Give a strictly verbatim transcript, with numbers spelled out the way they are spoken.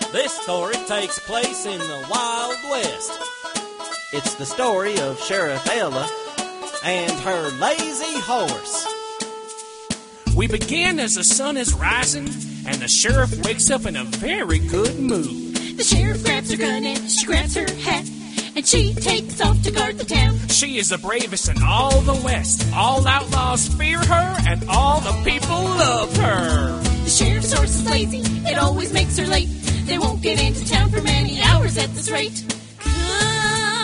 This story takes place in the Wild West. It's the story of Sheriff Ella and her lazy horse. We begin as the sun is rising, and the sheriff wakes up in a very good mood. The sheriff grabs her gun and she grabs her hat, and she takes off to guard the town. She is the bravest in all the West. All outlaws fear her, and all the people love her. The sheriff's horse is lazy, it always makes her late. They won't get into town for many hours at this rate. Come